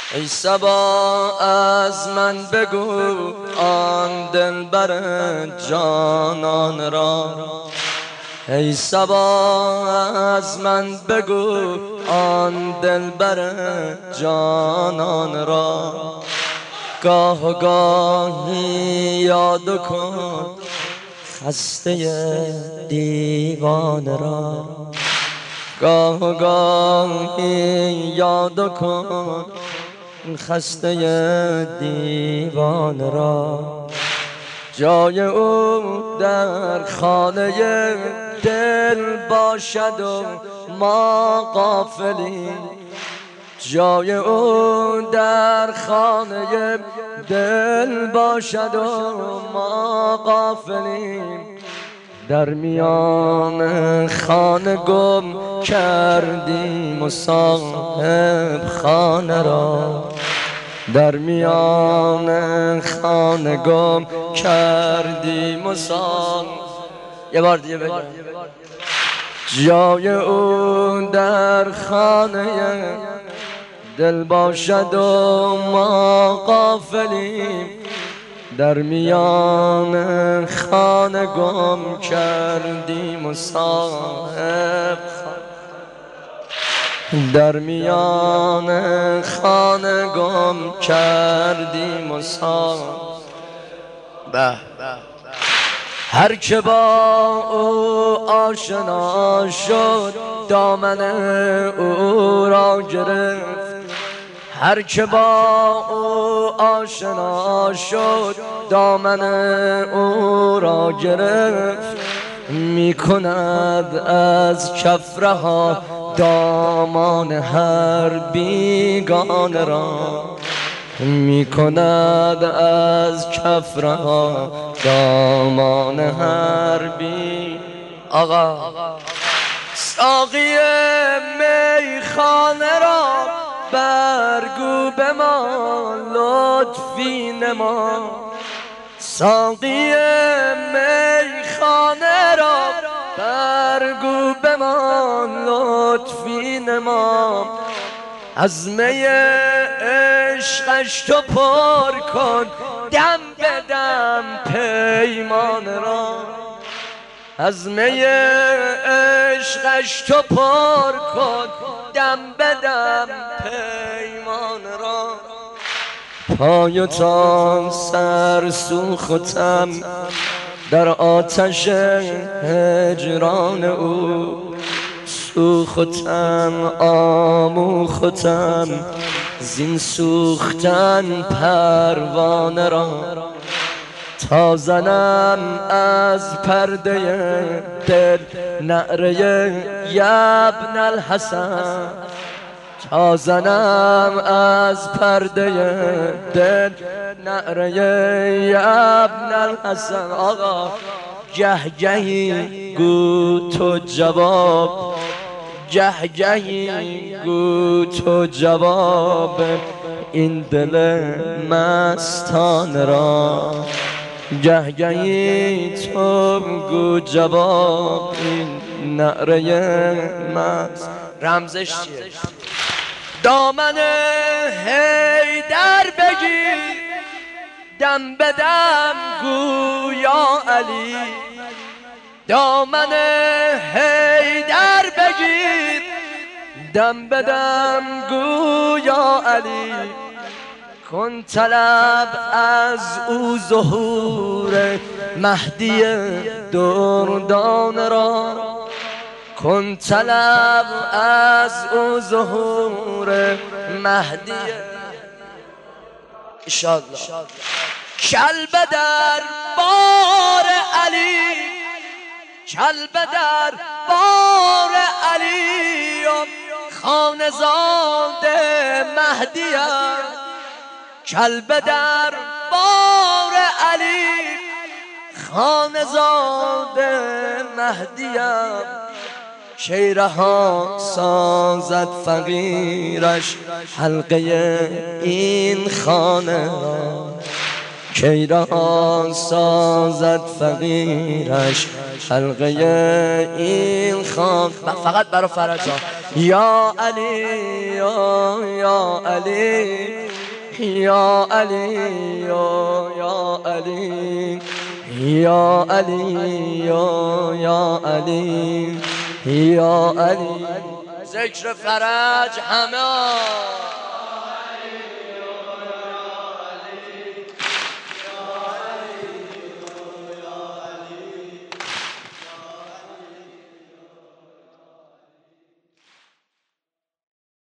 ای صبا از من بگو آن دلبر جانان را. ای صبا از من بگو آن دلبر جانان را. گاه و گاهی یاد کن خسته دیوانه را. گاه و گاهی یاد کن خسته دیوانه را. جای او در خانه دل باشد و ما غافلیم. جای او در خانه دل باشد و ما غافلیم. در میان خانه گم کردیم و صاحب خانه را. در میان خانه گم کردیم و یه بار دیگه بگم. جای او در خانه دل باشد و ما غافلیم. در میان خانه گم کردیم و صاحب در میان خانه گم کردیم و هر که با او آشنا شد دامن او را گرفت. هر که با او آشنا شد دامن او را گرفت. می کند از کف رها دامان هر بیگانه را. می کند از کف رها دامان هر آقا ساقی میخانه را برگو به ما لطفی نما. ساقی میخانه را برگو به ما لطفی نما. از می عشقش تو پر کن دم به دم پیمان را. از می عشقش تو پر کن دم به دم پیمان را. پای تا سر سوختم در آتش هجران او. سوختم آموختم زین سوختن پروانه را. تا زنم از پرده دل نعره یبن الحسن. تا زنم از پرده دل نعره یبن الحسن. آقا گهگهی گو تو جواب گهگهی گو تو جواب این دل مستانه را. گهگهی تو گو جواب این نعره مست. رمزش چیه؟ دامن حیدر بگیر دم به دم گو یا علی. دامن حیدر بگیر دم به دم گو یا علی. کن طلب از او ظهور مهدی دردان را. کن طلب از او ظهور مهدی انشاءالله. کلب در بار علی کلب در بار علی خانزاد مهدی. کلب در بار علی خانزاد مهدی. شیره ها سازد فقیرش حلقه این خانه را. کی رها سازد فقیرش حلقه این خان. فقط برای فرج ها. یا علی یا علی یا علی یا علی یا علی یا علی یا علی. ذکر فرج همه